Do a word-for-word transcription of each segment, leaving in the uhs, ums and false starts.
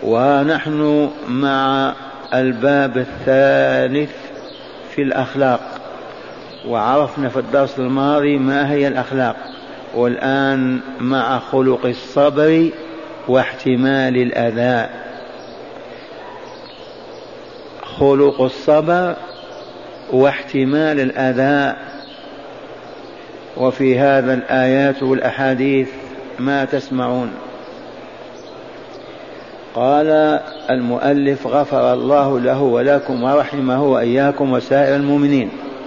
ونحن مع الباب الثالث في الأخلاق، وعرفنا في الدرس الماضي ما هي الأخلاق، والآن مع خلق الصبر واحتمال الأذى. خلق الصبر واحتمال الأذى. وفي هذا الآيات والأحاديث ما تسمعون. قال المؤلف غفر الله له ولكم ورحمه وإياكم وسائر المؤمنين: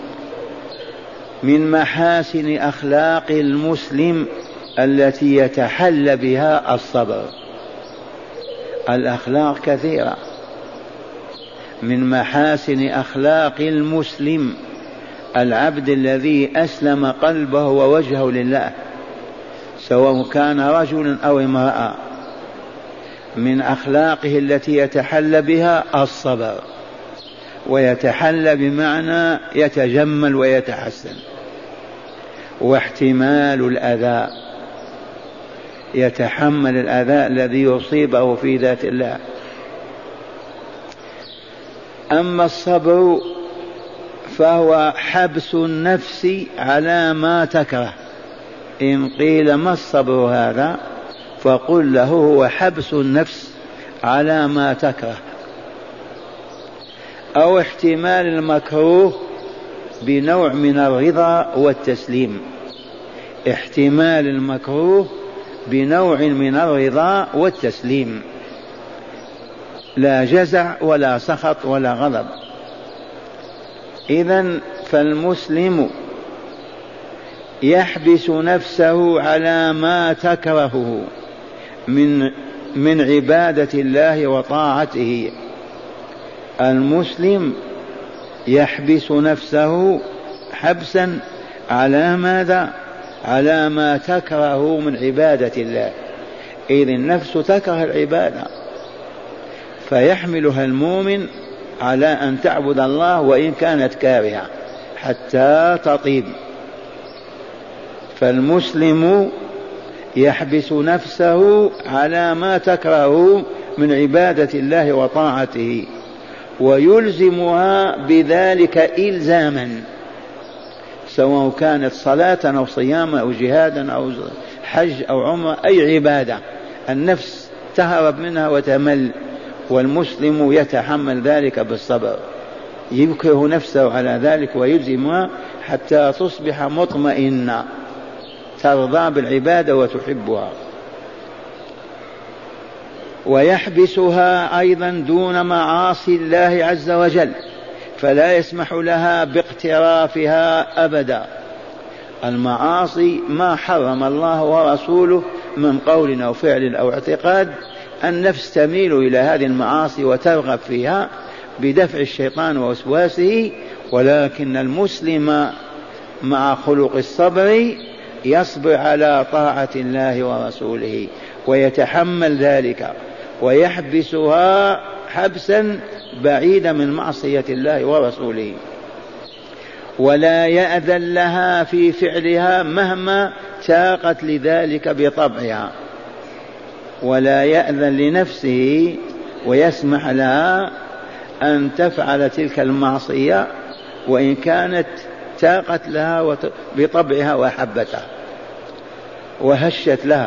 من محاسن أخلاق المسلم التي يتحلى بها الصبر. الأخلاق كثيرة. من محاسن أخلاق المسلم العبد الذي أسلم قلبه ووجهه لله، سواء كان رجلا أو امرأة، من أخلاقه التي يتحلى بها الصبر. ويتحلى بمعنى يتجمل ويتحسن. واحتمال الأذى، يتحمل الأذى الذي يصيبه في ذات الله. أما الصبر فهو حبس النفس على ما تكره. إن قيل ما الصبر هذا، فقل له هو حبس النفس على ما تكره، أو احتمال المكروه بنوع من الرضا والتسليم. احتمال المكروه بنوع من الرضا والتسليم، لا جزع ولا سخط ولا غضب. إذن فالمسلم يحبس نفسه على ما تكرهه من من عبادة الله وطاعته. المسلم يحبس نفسه حبسا على ماذا؟ على ما تكره من عبادة الله. إذ النفس تكره العبادة، فيحملها المؤمن على أن تعبد الله وإن كانت كارهة حتى تطيب. فالمسلم يحبس نفسه على ما تكره من عبادة الله وطاعته، ويلزمها بذلك إلزاما، سواء كانت صلاة أو صيام أو جهادا أو حج أو عمرة، أي عبادة النفس تهرب منها وتمل، والمسلم يتحمل ذلك بالصبر، يكره نفسه على ذلك ويلزمها حتى تصبح مطمئنة ترضى بالعبادة وتحبها. ويحبسها أيضا دون معاصي الله عز وجل، فلا يسمح لها باقترافها أبدا. المعاصي ما حرم الله ورسوله من قول أو فعل أو اعتقاد، النفس تميل إلى هذه المعاصي وترغب فيها بدفع الشيطان ووسواسه. ولكن المسلم مع خلق الصبر يصبر على طاعة الله ورسوله ويتحمل ذلك، ويحبسها حبسا بعيدا من معصية الله ورسوله، ولا يأذن لها في فعلها مهما تاقت لذلك بطبعها، ولا يأذن لنفسه ويسمح لها أن تفعل تلك المعصية وإن كانت تاقت لها بطبعها وحبتها وهشت لها.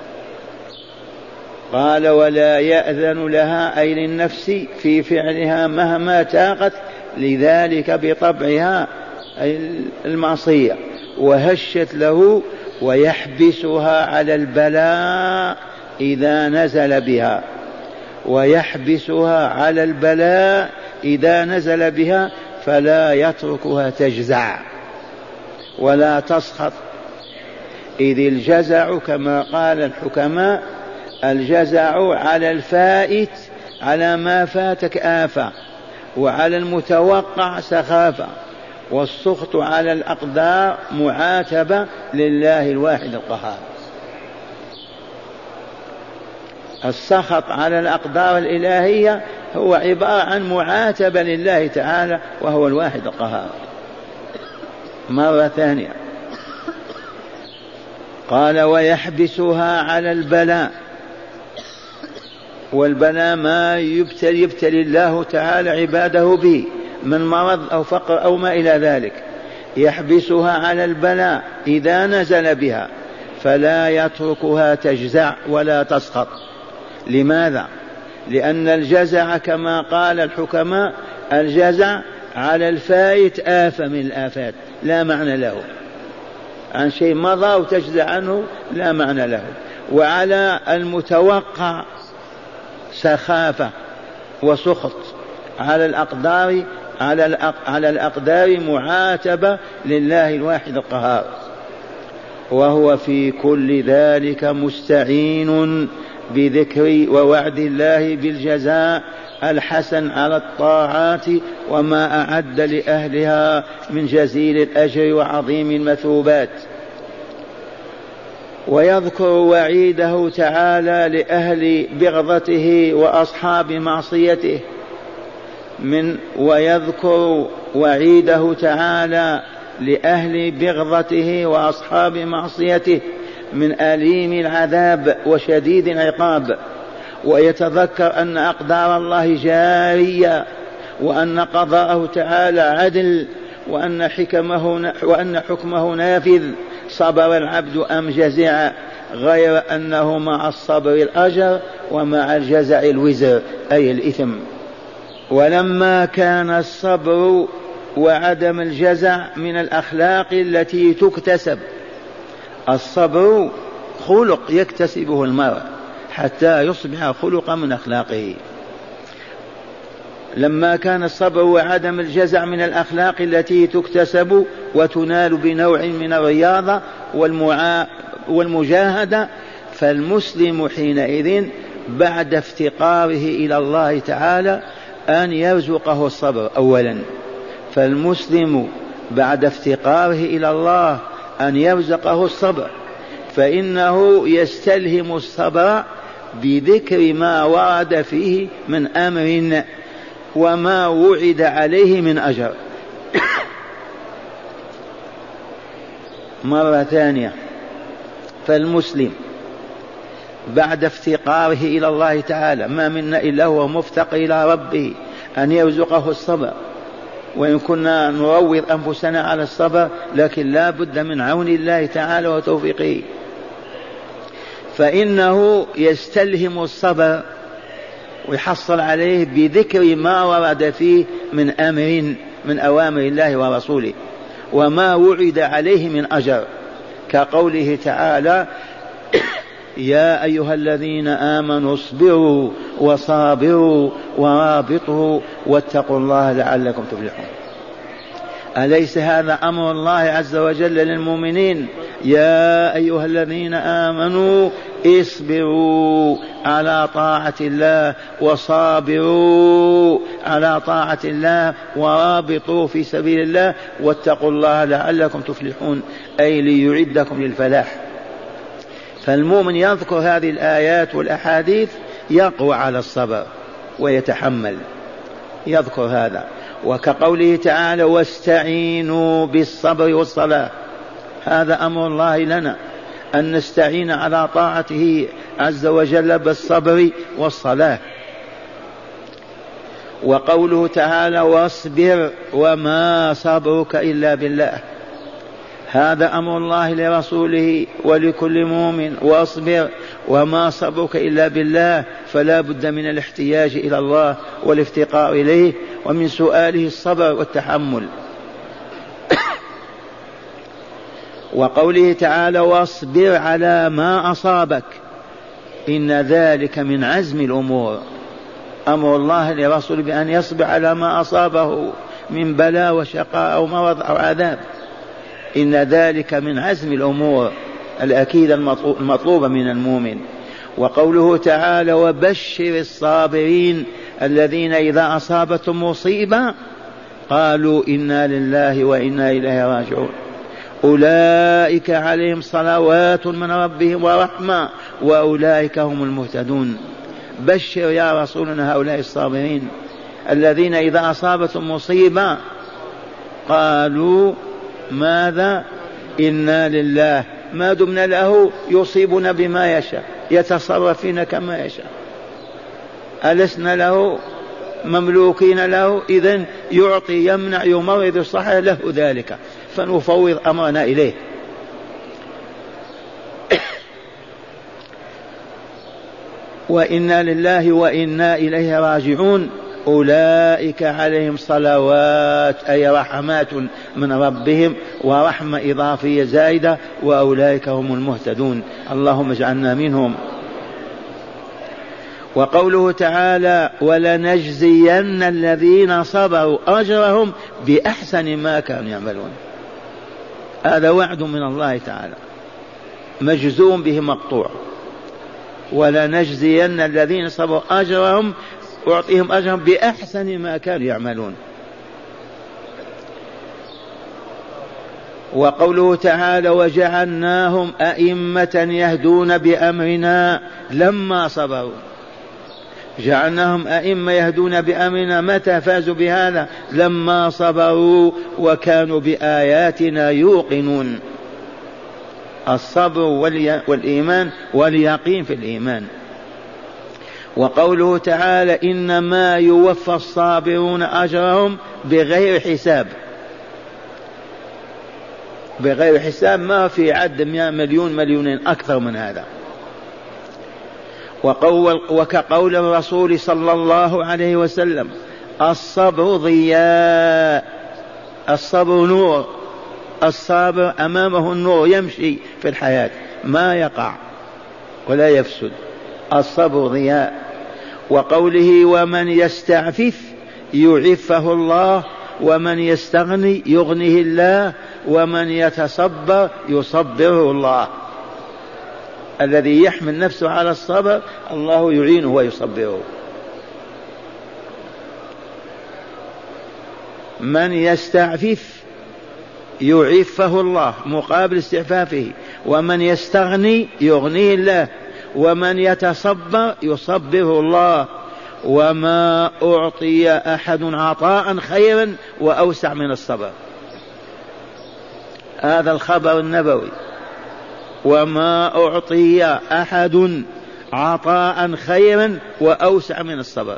قال ولا يأذن لها أي للنفس في فعلها مهما تاقت لذلك بطبعها المعصية وهشت له، ويحبسها على البلاء إذا نزل بها، ويحبسها على البلاء إذا نزل بها، فلا يتركها تجزع ولا تسخط. إذ الجزع كما قال الحكماء، الجزع على الفائت على ما فاتك آفة، وعلى المتوقع سخافة، والسخط على الأقدار معاتبة لله الواحد القهار. السخط على الأقدار الإلهية هو عبارة عن معاتبة لله تعالى وهو الواحد القهار. مرة ثانية قال ويحبسها على البلاء والبلاء ما يبتلي, يبتلي الله تعالى عباده به من مرض أو فقر أو ما إلى ذلك، يحبسها على البلاء إذا نزل بها، فلا يتركها تجزع ولا تسقط. لماذا؟ لأن الجزع كما قال الحكماء الجزع على الفائت آفة من الآفات لا معنى له، عن شيء مضى وتجزع عنه لا معنى له. وعلى المتوقع سخافة وسخط، على الأقدار على على الأقدار معاتبة لله الواحد القهار، وهو في كل ذلك مستعين بذكر ووعد الله بالجزاء الحسن على الطاعات وما أعد لأهلها من جزيل الأجر وعظيم المثوبات. ويذكر وعيده تعالى لأهل بغضته وأصحاب معصيته من ويذكر وعيده تعالى لأهل بغضته وأصحاب معصيته من أليم العذاب وشديد العقاب، ويتذكر أن أقدار الله جارية، وأن قضاءه تعالى عدل، وأن حكمه وأن حكمه نافذ. صبر العبد أم جزع، غير أنه مع الصبر الأجر ومع الجزع الوزر أي الإثم. ولما كان الصبر وعدم الجزع من الأخلاق التي تكتسب، الصبر خلق يكتسبه المرء حتى يصبح خلقا من أخلاقه. لما كان الصبر وعدم الجزع من الأخلاق التي تكتسب وتنال بنوع من الرياضة والمعا والمجاهدة، فالمسلم حينئذ بعد افتقاره إلى الله تعالى أن يرزقه الصبر أولا. فالمسلم بعد افتقاره إلى الله أن يرزقه الصبر، فإنه يستلهم الصبر بذكر ما ورد فيه من أمر وما وعد عليه من أجر. مرة ثانية، فالمسلم بعد افتقاره إلى الله تعالى، ما منا إلا هو مفتقر إلى ربه، أن يرزقه الصبر. وإن كنا نروض أنفسنا على الصبر، لكن لا بد من عون الله تعالى وتوفيقه، فإنه يستلهم الصبر ويحصل عليه بذكر ما ورد فيه من أمر من أوامر الله ورسوله وما وعد عليه من أجر، كقوله تعالى: يا أيها الذين آمنوا اصبروا وصابروا ورابطوا واتقوا الله لعلكم تفلحون. أليس هذا أمر الله عز وجل للمؤمنين؟ يا أيها الذين آمنوا اصبروا على طاعة الله وصابروا على طاعة الله ورابطوا في سبيل الله واتقوا الله لعلكم تفلحون، أي ليعدكم للفلاح. فالمؤمن يذكر هذه الآيات والأحاديث يقوى على الصبر ويتحمل، يذكر هذا. وكقوله تعالى: واستعينوا بالصبر والصلاة، هذا أمر الله لنا أن نستعين على طاعته عز وجل بالصبر والصلاة. وقوله تعالى: واصبر وما صبرك إلا بالله، هذا أمر الله لرسوله ولكل مؤمن: واصبر وما صبرك إلا بالله. فلا بد من الاحتياج إلى الله والافتقار إليه ومن سؤاله الصبر والتحمل. وقوله تعالى: واصبر على ما أصابك، إن ذلك من عزم الأمور. أمر الله لرسوله بأن يصبر على ما أصابه من بلاء وشقاء أو مرض أو عذاب، إن ذلك من عزم الأمور الأكيدة المطلوبة من المؤمن. وقوله تعالى: وبشر الصابرين الذين إذا أصابتهم مصيبة قالوا إنا لله وإنا إليه راجعون، أولئك عليهم صلوات من ربهم ورحمة وأولئك هم المهتدون. بشر يا رسولنا هؤلاء الصابرين الذين إذا أصابتهم مصيبة قالوا ماذا؟ إنا لله، ما دمنا له يصيبنا بما يشاء، يتصرف فينا كما يشاء. ألسنا له مملوكين له؟ إذن يعطي يمنع يمرض الصحة له ذلك، فنفوض أمرنا إليه. وإنا لله وإنا إليه راجعون. أولئك عليهم صلوات أي رحمات من ربهم، ورحمة إضافية زائدة، وأولئك هم المهتدون، اللهم اجعلنا منهم. وقوله تعالى ولنجزين الذين صبروا أجرهم بأحسن ما كانوا يعملون، هذا وعد من الله تعالى مجزوم به مقطوع. ولنجزين الذين صبروا أجرهم، أعطيهم أجرهم بأحسن ما كانوا يعملون. وقوله تعالى وجعلناهم أئمة يهدون بأمرنا لما صبروا، جعلناهم أئمة يهدون بأمرنا، متى فازوا بهذا؟ لما صبروا وكانوا بآياتنا يوقنون. الصبر والإيمان واليقين في الإيمان. وقوله تعالى إنما يوفى الصابرون أجرهم بغير حساب، بغير حساب، ما في عد مليون مليونين أكثر من هذا. وقول وكقول الرسول صلى الله عليه وسلم الصبر ضياء، الصبر نور، الصابر أمامه النور يمشي في الحياة ما يقع ولا يفسد، الصبر ضياء. وقوله ومن يستعفف يعفه الله ومن يستغني يغنيه الله ومن يتصبر يصبره الله. الذي يحمل نفسه على الصبر الله يعينه ويصبره. من يستعفف يعفه الله مقابل استعفافه، ومن يستغني يغنيه الله، ومن يتصبر يصبره الله. وما أعطي أحد عطاء خيرا وأوسع من الصبر، هذا الخبر النبوي. وما أعطي أحد عطاء خيرا وأوسع من الصبر.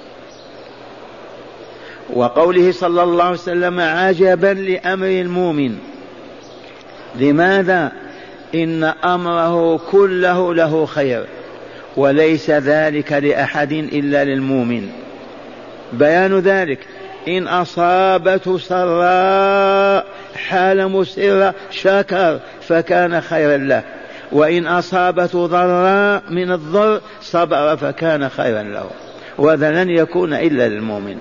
وقوله صلى الله عليه وسلم عجبا لأمر المؤمن، لماذا؟ إن أمره كله له خير وليس ذلك لأحد إلا للمؤمن. بيان ذلك إن أصابته سراء حال مسرة شكر فكان خيرا له، وإن أصابته ضراء من الضر صبر فكان خيرا له، وهذا لن يكون إلا للمؤمن.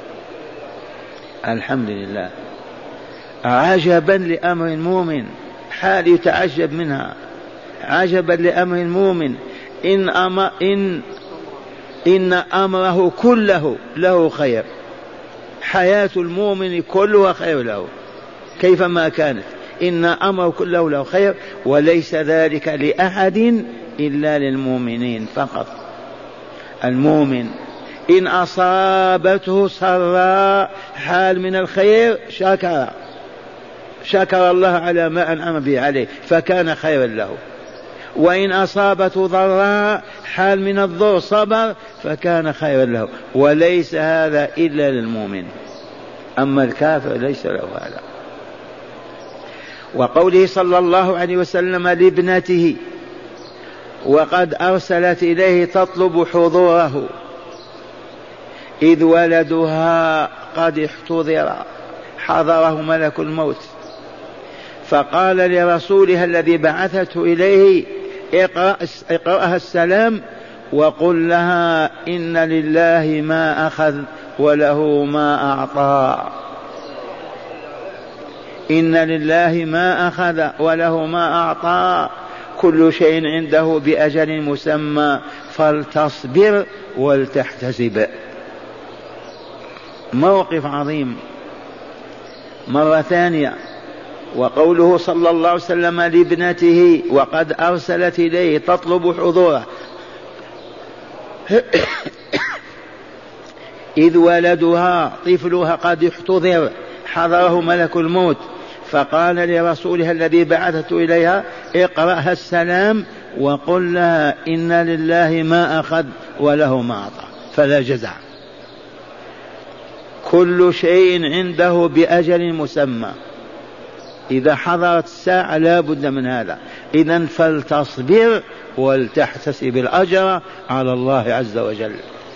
الحمد لله. عجبا لأمر المؤمن، حال يتعجب منها. عجبا لأمر المؤمن إن, أمر إن, إن أمره كله له خير، حياة المؤمن كلها خير له كيفما كانت، إن أمره كله له خير وليس ذلك لأحد إلا للمؤمنين فقط. المؤمن إن أصابته سراء حال من الخير شكر، شكر الله على ما أنعم به عليه فكان خيرا له، وإن أصابته ضراء حال من الضر صبر فكان خيرا له، وليس هذا إلا للمؤمن، أما الكافر ليس له هذا. وقوله صلى الله عليه وسلم لابنته وقد أرسلت إليه تطلب حضوره إذ ولدها قد احتضر، حضره ملك الموت، فقال لرسولها الذي بعثته إليه اقرأ اقرأها السلام وقل لها إن لله ما أخذ وله ما أعطى، إن لله ما أخذ وله ما أعطى، كل شيء عنده بأجل مسمى فلتصبر ولتحتسب. موقف عظيم. مرة ثانية، وقوله صلى الله عليه وسلم لابنته وقد أرسلت إليه تطلب حضوره إذ ولدها طفلها قد احتضر، حضره ملك الموت، فقال لرسولها الذي بعثته إليها اقرأها السلام وقل لها إن لله ما أخذ وله ما أعطى. فلا جزع. كل شيء عنده بأجل مسمى، إذا حضرت الساعة لا بد من هذا. إذن فلتصبر ولتحتسب الأجر على الله عز وجل.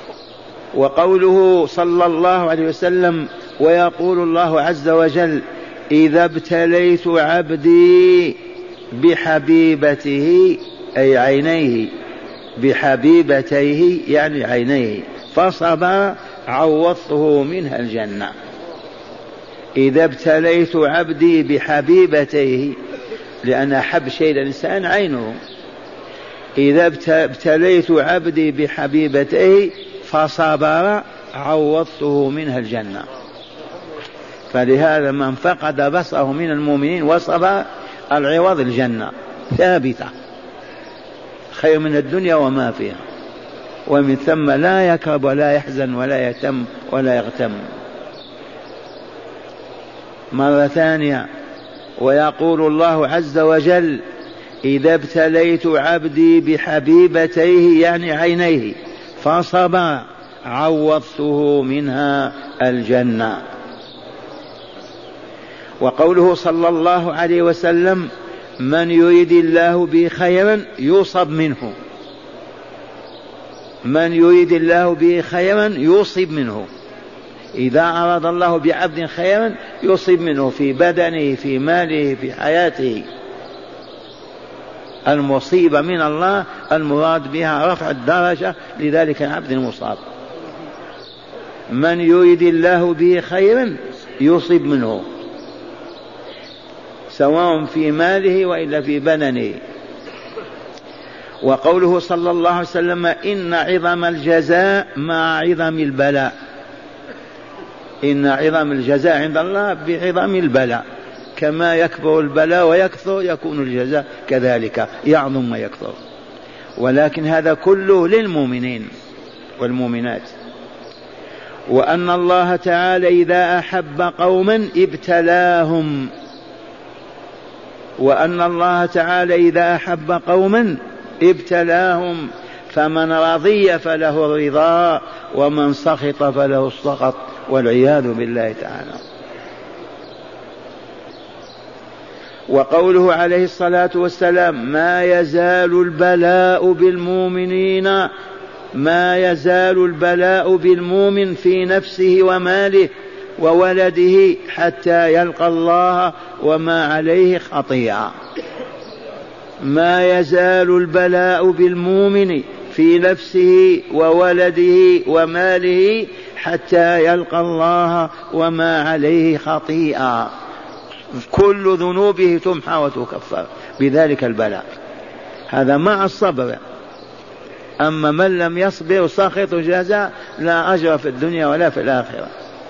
وقوله صلى الله عليه وسلم: ويقول الله عز وجل: إذا ابتليت عبدي بحبيبته، أي عينيه، بحبيبتيه يعني عينيه، فصبر عوضته منها الجنة. إذا ابتليت عبدي بحبيبتيه، لأن أحب شيء للإنسان عينه. إذا ابتليت عبدي بحبيبتيه فصبر عوضته منها الجنة. فلهذا من فقد بصره من المؤمنين وصبر العوض الجنة ثابتة، خير من الدنيا وما فيها، ومن ثم لا يكرب ولا يحزن ولا يهتم ولا يغتم. مرة ثانية: ويقول الله عز وجل: إذا ابتليت عبدي بحبيبتيه يعني عينيه فصبر عوضته منها الجنة. وقوله صلى الله عليه وسلم: من يريد الله به خيرا يصب منه، من يريد الله به خيرا يصب منه. إذا أراد الله بعبد خيرا يصب منه في بدنه، في ماله، في حياته. المصيبة من الله المراد بها رفع الدرجة لذلك العبد المصاب. من يريد الله به خيرا يصب منه، سواء في ماله وإلا في بدنه. وقوله صلى الله عليه وسلم: إن عظم الجزاء مع عظم البلاء. إن عظم الجزاء عند الله بعظم البلاء، كما يكبر البلاء ويكثر يكون الجزاء كذلك، يعظم ويكثر. ولكن هذا كله للمؤمنين والمؤمنات. وأن الله تعالى إذا أحب قوما ابتلاهم، وأن الله تعالى إذا أحب قوما ابتلاهم، فمن رضي فله الرضا ومن سخط فله السخط، والعياذ بالله تعالى. وقوله عليه الصلاة والسلام: ما يزال البلاء بالمؤمنين، ما يزال البلاء بالمؤمن في نفسه وماله وولده حتى يلقى الله وما عليه خطيئة. ما يزال البلاء بالمؤمن في نفسه وولده وماله حتى يلقى الله وما عليه خطيئة. كل ذنوبه تمحى وتكفر بذلك البلاء. هذا مع الصبر. أما من لم يصبر سخط جزاء لا أجر في الدنيا ولا في الآخرة.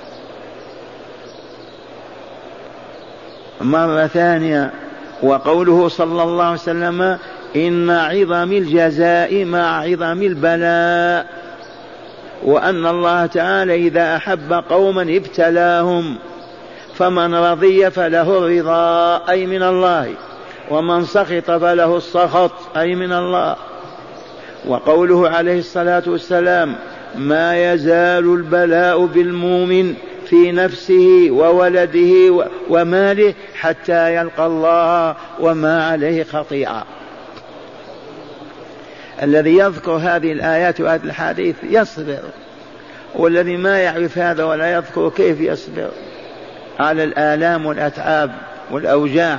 مرة ثانية: وقوله صلى الله عليه وسلم: إن عظم الجزاء مع عظم البلاء. وأن الله تعالى إذا أحب قوما ابتلاهم، فمن رضي فله الرضا أي من الله، ومن سخط فله السخط أي من الله. وقوله عليه الصلاة والسلام: ما يزال البلاء بالمؤمن في نفسه وولده وماله حتى يلقى الله وما عليه خطيئة. الذي يذكر هذه الآيات وهذه الحديث يصبر، والذي ما يعرف هذا ولا يذكر كيف يصبر على الآلام والأتعاب والأوجاع.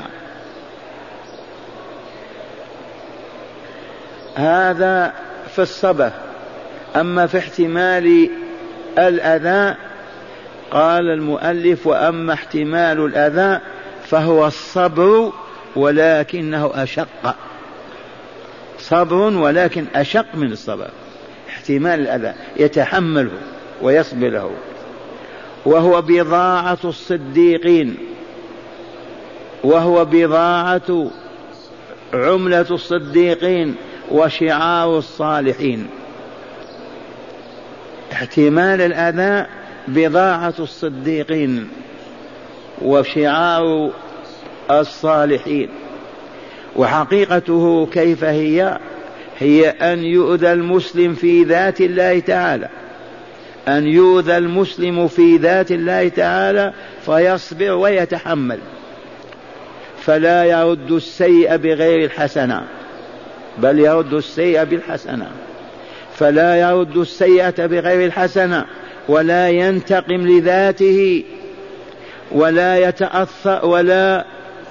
هذا في الصبر. أما في احتمال الأذى قال المؤلف: وأما احتمال الأذى فهو الصبر ولكنه أشق. صبر ولكن أشق من الصبر. احتمال الأذى يتحمله ويصبر له. وهو بضاعة الصديقين، وهو بضاعة عملة الصديقين وشعار الصالحين. احتمال الأذى بضاعة الصديقين وشعار الصالحين. وحقيقته كيف هي؟ هي أن يؤذى المسلم في ذات الله تعالى أن يؤذى المسلم في ذات الله تعالى فيصبر ويتحمل، فلا يرد السيء بغير الحسنة بل يرد السيء بالحسنة، فلا يرد السيئة بغير الحسنة، ولا ينتقم لذاته، ولا يتأثر ولا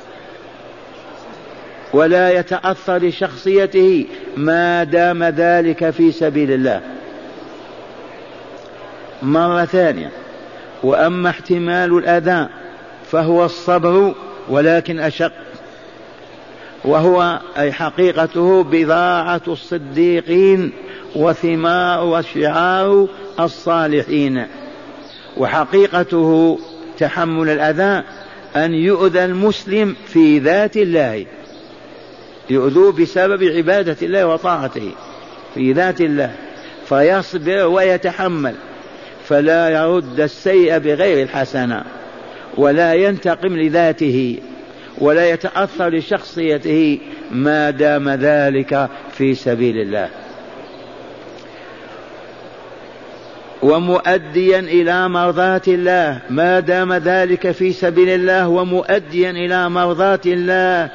ولا يتأثر لشخصيته ما دام ذلك في سبيل الله. مرة ثانية، وأما احتمال الأذى فهو الصبر ولكن أشق، وهو أي حقيقته بضاعة الصديقين وثمار وشعار الصالحين، وحقيقته تحمل الأذى أن يؤذى المسلم في ذات الله، يؤذوه بسبب عبادة الله وطاعته في ذات الله فيصبر ويتحمل، فلا يرد السيء بغير الحسنة، ولا ينتقم لذاته، ولا يتأثر لشخصيته ما دام ذلك في سبيل الله، ومؤديا إلى مرضاة الله ما دام ذلك في سبيل الله، ومؤديا إلى مرضاة الله.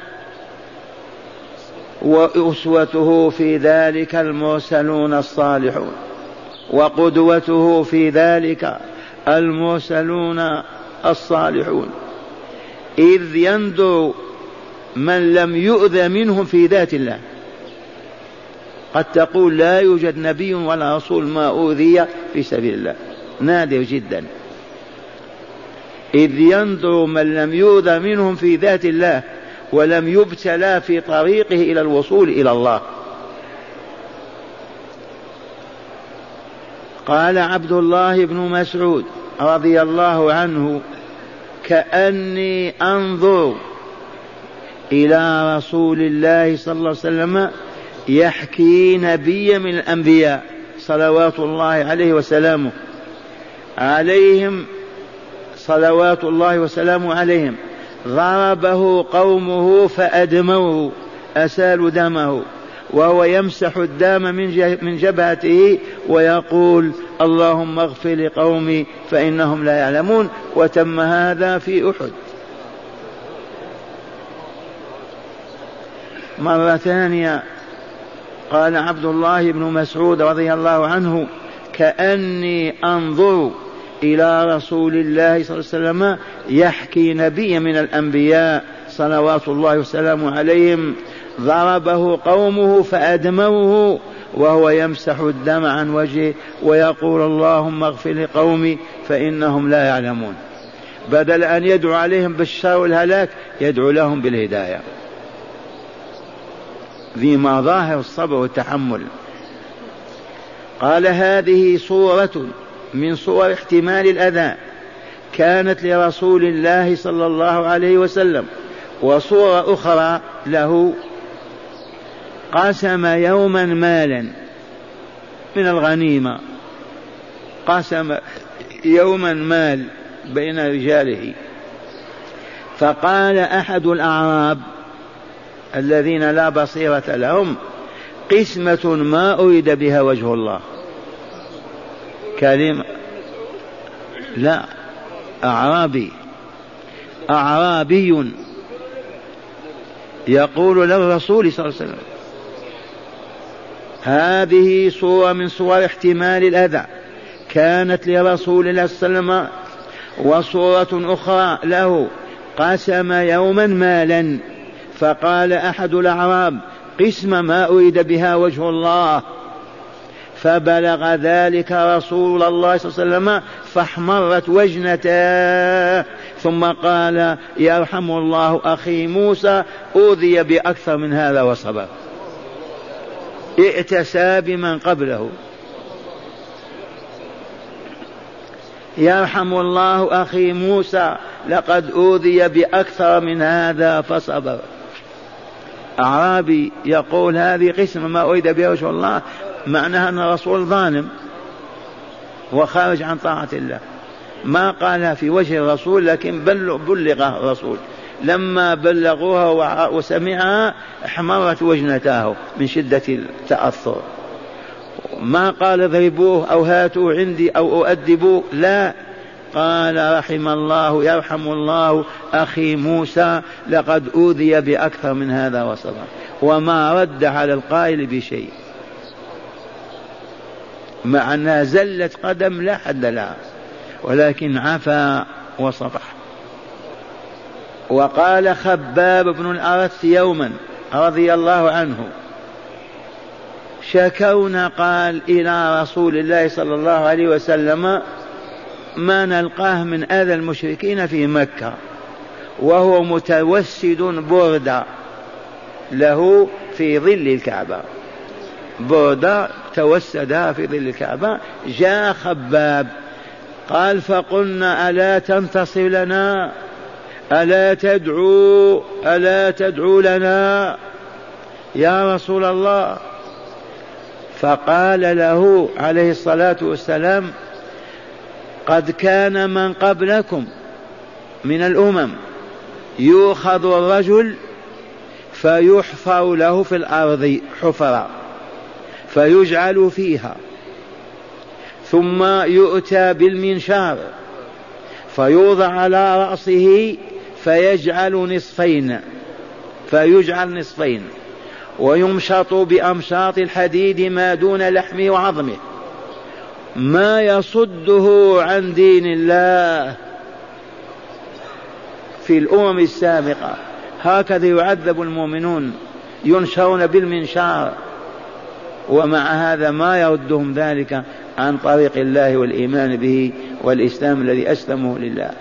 وأسوته في ذلك المرسلون الصالحون، وقدوته في ذلك المرسلون الصالحون، إذ ينظر من لم يؤذى منهم في ذات الله. قد تقول لا يوجد نبي ولا رسول ما أوذي في سبيل الله، نادر جدا. إذ ينظر من لم يؤذى منهم في ذات الله ولم يبتلى في طريقه إلى الوصول إلى الله. قال عبد الله بن مسعود رضي الله عنه: كأني أنظر إلى رسول الله صلى الله عليه وسلم يحكي نبي من الأنبياء صلوات الله عليه وسلامه عليهم صلوات الله وسلامه عليهم، ضربه قومه فأدموه، أسالوا دمه، وهو يمسح الدم من جبهته ويقول: اللهم اغفر لقومي فإنهم لا يعلمون. وتم هذا في أحد. مرة ثانية قال عبد الله بن مسعود رضي الله عنه: كأني أنظر إلى رسول الله صلى الله عليه وسلم يحكي نبي من الأنبياء صلوات الله وسلامه عليهم، ضربه قومه فأدموه وهو يمسح الدم عن وجهه ويقول: اللهم اغفر لقومي فإنهم لا يعلمون. بدل أن يدعو عليهم بالشر والهلاك يدعو لهم بالهداية. ذي مظاهر الصبر والتحمل. قال: هذه صورة من صور احتمال الأذى كانت لرسول الله صلى الله عليه وسلم. وصورة أخرى له: قسم يوما مالا من الغنيمة، قسم يوما مال بين رجاله، فقال أحد الأعراب الذين لا بصيرة لهم: قسمة ما أريد بها وجه الله. كلمة لا، أعرابي أعرابي يقول للرسول صلى الله عليه وسلم. هذه صورة من صور احتمال الأذى كانت لرسول الله صلى الله عليه وسلم. وصورة أخرى له: قسم يوما مالا، فقال أحد الأعراب: قسم ما أريد بها وجه الله. فبلغ ذلك رسول الله صلى الله عليه وسلم فاحمرت وجنته، ثم قال: يرحم الله أخي موسى أوذي بأكثر من هذا وصبر. ائتسى بمن قبله. يرحم الله أخي موسى لقد أوذي بأكثر من هذا فصبر. أعرابي يقول: هذه قسمة ما أريد بها وجه الله، معناها أن الرسول ظالم وخارج عن طاعة الله. ما قالها في وجه الرسول، لكن بلغها الرسول. لما بلغوها وسمعها احمرت وجنته من شدة التأثر. ما قال اضربوه أو هاتوا عندي أو أؤدبوه، لا، قال رحم الله يرحم الله أخي موسى لقد أوذي بأكثر من هذا وصبر، وما رد على القائل بشيء، مع أنها زلت قدم لا حد لها، ولكن عفا وصفح. وقال خباب بن الأرث يوما رضي الله عنه شكونا قال إلى رسول الله صلى الله عليه وسلم ما نلقاه من أذى المشركين في مكة، وهو متوسد بردة له في ظل الكعبة، بردة توسدها في ظل الكعبة. جاء خباب قال فقلنا ألا تنتصر لنا، ألا تدعو ألا تدعو لنا يا رسول الله؟ فقال له عليه الصلاة والسلام قد كان من قبلكم من الأمم يؤخذ الرجل فيحفر له في الأرض حفرة فيجعل فيها، ثم يؤتى بالمنشار فيوضع على رأسه فيجعل نصفين فيجعل نصفين ويمشط بأمشاط الحديد ما دون لحمه وعظمه، ما يصده عن دين الله. في الأمم السابقة هكذا يعذب المؤمنون، ينشرون بالمنشار، ومع هذا ما يردهم ذلك عن طريق الله والإيمان به والإسلام الذي أسلمه لله.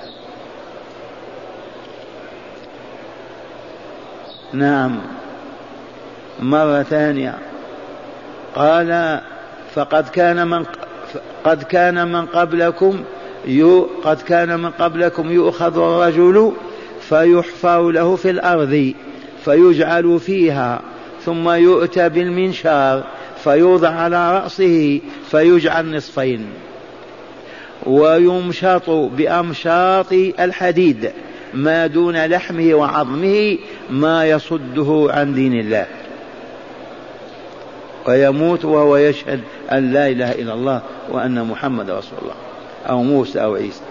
نعم، مرة ثانية قال فقد كان من قد كان من قبلكم قد كان من قبلكم يؤخذ الرجل فيحفر له في الأرض فيجعل فيها، ثم يؤتى بالمنشار فيوضع على رأسه فيجعل نصفين ويمشط بأمشاط الحديد ما دون لحمه وعظمه، ما يصده عن دين الله، ويموت وهو يشهد أن لا إله إلا الله وأن محمد رسول الله، أو موسى أو عيسى.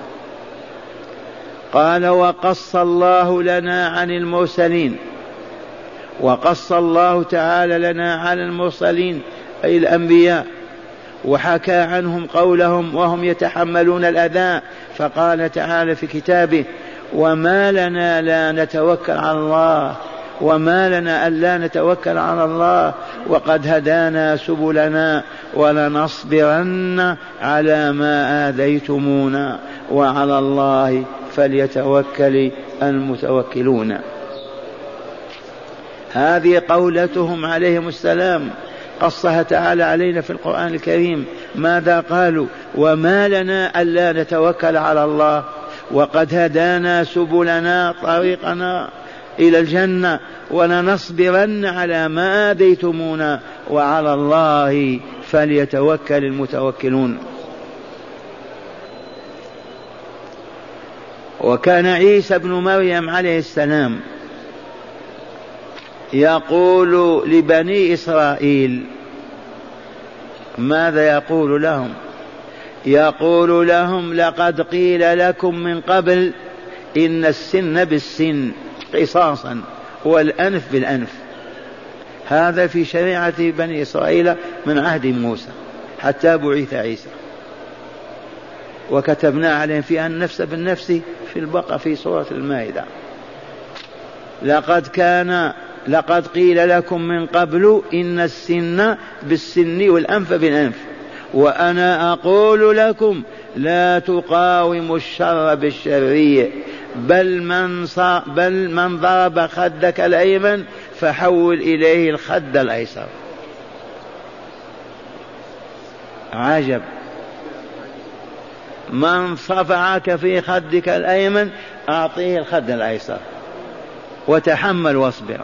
قال وقص الله لنا عن المرسلين، وقص الله تعالى لنا على المرسلين أي الأنبياء، وحكى عنهم قولهم وهم يتحملون الأذى، فقال تعالى في كتابه وما لنا لا نتوكل على الله وما لنا ألا نتوكل على الله وقد هدانا سبلنا ولنصبرن على ما آذيتمونا وعلى الله فليتوكل المتوكلون. هذه قولتهم عليهم السلام قصها تعالى علينا في القرآن الكريم. ماذا قالوا؟ وما لنا ألا نتوكل على الله وقد هدانا سبلنا طريقنا إلى الجنة ولنصبرن على ما آذيتمونا وعلى الله فليتوكل المتوكلون. وكان عيسى بن مريم عليه السلام يقول لبني إسرائيل، ماذا يقول لهم؟ يقول لهم لقد قيل لكم من قبل إن السن بالسن قصاصا والأنف بالأنف. هذا في شريعة بني إسرائيل من عهد موسى حتى بعث عيسى، وكتبنا عليهم فيها النفس بالنفس في البقرة في سورة المائدة. لقد كان لقد قيل لكم من قبل إن السن بالسن والأنف بالأنف، وأنا أقول لكم لا تقاوموا الشر بالشر، بل من, بل من ضرب خدك الأيمن فحول إليه الخد الأيسر. عجب، من صفعك في خدك الأيمن أعطيه الخد الأيسر وتحمل واصبر.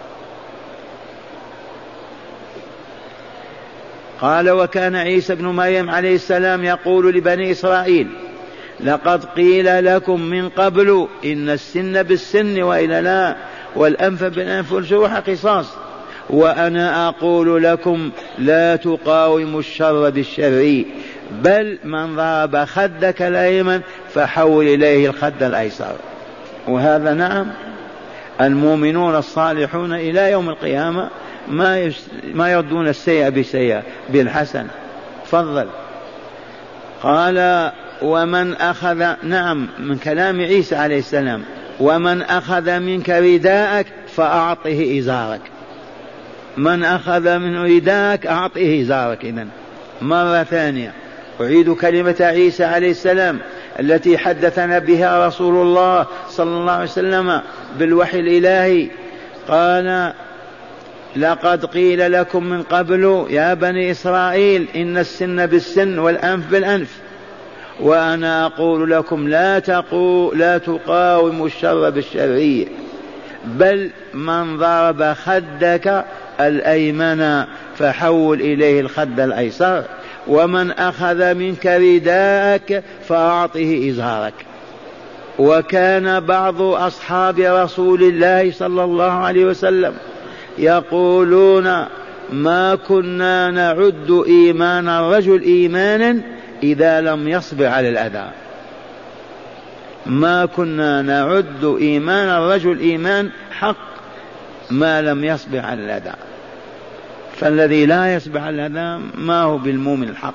قال وكان عيسى بن مريم عليه السلام يقول لبني إسرائيل لقد قيل لكم من قبل إن السن بالسن وإلا لا والأنف بالأنف والجروح قصاص، وأنا أقول لكم لا تقاوموا الشر بالشر، بل من ضرب خدك الأيمن فحول إليه الخد الأيسر. وهذا نعم المؤمنون الصالحون إلى يوم القيامة ما ما يردون السيئة بسيئة بالحسنة. فضل. قال ومن أخذ، نعم من كلام عيسى عليه السلام، ومن أخذ منك رداءك فأعطه إزارك. من أخذ من رداءك أعطه إزارك. إذن مرة ثانية أعيد كلمة عيسى عليه السلام التي حدثنا بها رسول الله صلى الله عليه وسلم بالوحي الإلهي. قال لقد قيل لكم من قبل يا بني إسرائيل إن السن بالسن والأنف بالأنف، وأنا أقول لكم لا تقو لا تقاوموا الشر بالشر، بل من ضرب خدك الأيمن فحول إليه الخد الأيسر، ومن أخذ منك رداءك فأعطه إزارك. وكان بعض أصحاب رسول الله صلى الله عليه وسلم يقولون ما كنا نعد إيمان الرجل إيمانا إذا لم يصبر على الأذى. ما كنا نعد إيمان الرجل إيمان حق ما لم يصبر على الأذى، فالذي لا يصبر على الأذى ما هو بالمؤمن الحق.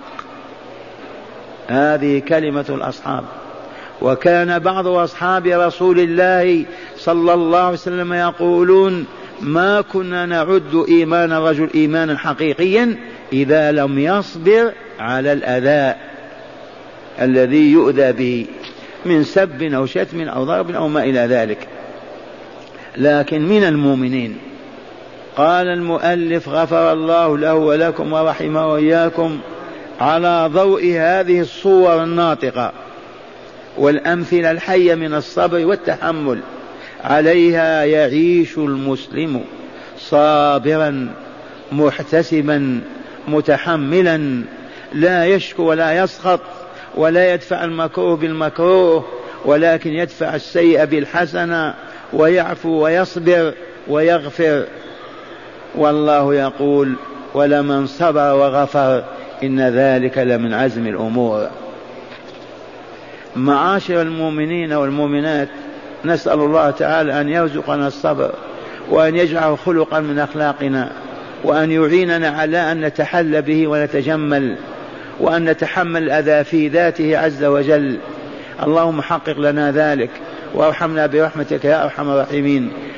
هذه كلمة الأصحاب. وكان بعض أصحاب رسول الله صلى الله عليه وسلم يقولون ما كنا نعد إيمان الرجل إيمانا حقيقيا إذا لم يصبر على الأذى الذي يؤذى به من سب أو شتم أو ضرب أو ما إلى ذلك. لكن من المؤمنين قال المؤلف غفر الله له ولكم ورحمه وإياكم على ضوء هذه الصور الناطقة والأمثلة الحية من الصبر والتحمل عليها يعيش المسلم صابرا محتسبا متحملا، لا يشكو ولا يسخط ولا يدفع المكروه بالمكروه، ولكن يدفع السيء بالحسنة ويعفو ويصبر ويغفر. والله يقول ولمن صبر وغفر إن ذلك لمن عزم الأمور. معاشر المؤمنين والمؤمنات، نسأل الله تعالى أن يرزقنا الصبر وأن يجعله خلقا من أخلاقنا، وأن يعيننا على أن نتحلى به ونتجمل وأن نتحمل الأذى في ذاته عز وجل. اللهم حقق لنا ذلك وارحمنا برحمتك يا أرحم الراحمين.